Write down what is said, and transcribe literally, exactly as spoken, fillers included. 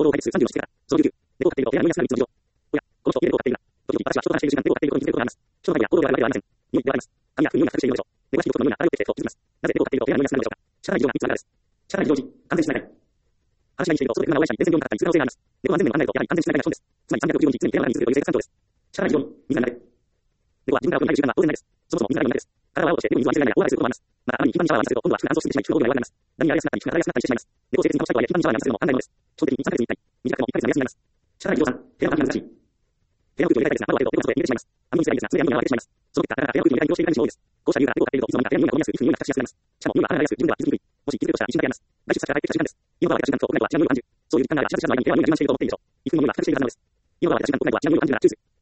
報を解決するさんじゅうの質から、そのきゅうきゅう、猫を飼っていると、エラにマイナスなみっつの事情。おや、この人、家で猫を飼っているな。時々、私は人と話している時間、猫を飼っていることに気づくことがあります。人の会や行動では我々ではありません。に、ではあります。神や不意に発覚しているのでしょう。猫は人とのようなあらゆる適性と気づきます。なぜ猫を飼っていると、エラにマイナスなのでしょうか。社会事情がみっつあるからです。社会事情いち、完全信頼感。話し合いにしていると、外で不満を愛し、伝染病にかかったりする可能性があります。猫は安全面を考えると、やはり安全信頼感が基本です。つまりさんびゃくろくじゅうに日、常に手を洗いにするという生活環境です。社会事情に、水が苦手。猫は自分からお風呂に入る習慣は当然ないです。そもそも水が苦手です。体を洗うとして猫に水を浴びせられないが大洗いすることもあります。また、ある意味頻繁にシャワーを浴びせると、今度は普段安装する自身が急な大声が弱くなります。ダニがやりやすくなったり、皮膚が荒れやすくなったりしてしまいます。猫を清潔に保ちたいとはいえ、頻繁にシャワーに浴びせるのも簡単なものです。基本的にさんかげつにいっかい、短くてもいっかげつになりやすくなります。社会事情さん、手の換気が難しい。手の空気を入れたいですが、窓を開けると猫が外へ逃げてしまいます。網にすればいいですが、すぐに網が割れてしまいます。その結果、なかなか手の空気の入れたいに利用している方も多いです。こうした理由が猫を飼っていると、いつの間にか部屋の匂いが飛びやすく、衣服の匂いが立ちやすくなります。しかも、匂いが洗いやすく、自分では気づきにくい。もし気づくとしたら一瞬だけあります。外出先から帰ってきた瞬間です。今川は時間と屋内とは違う匂いを感じる。そういう時間があり、シャツシャツの間に部屋は匂いが充満していると思っていいでしょう。衣服の匂いが発生しているはずなのです。今川は時間と屋内とは違う匂いを感じるから注意する。